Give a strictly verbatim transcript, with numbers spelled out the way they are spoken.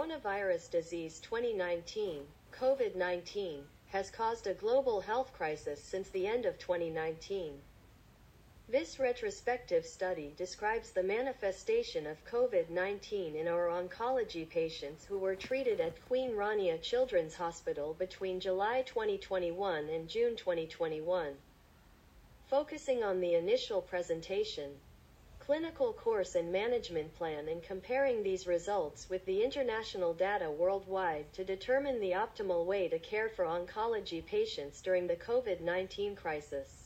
Coronavirus disease twenty nineteen, COVID nineteen, has caused a global health crisis since the end of twenty nineteen. This retrospective study describes the manifestation of COVID nineteen in our oncology patients who were treated at Queen Rania Children's Hospital between July twenty twenty-one and June twenty twenty-one. Focusing on the initial presentation, clinical course and management plan, and comparing these results with the international data worldwide to determine the optimal way to care for oncology patients during the COVID nineteen crisis.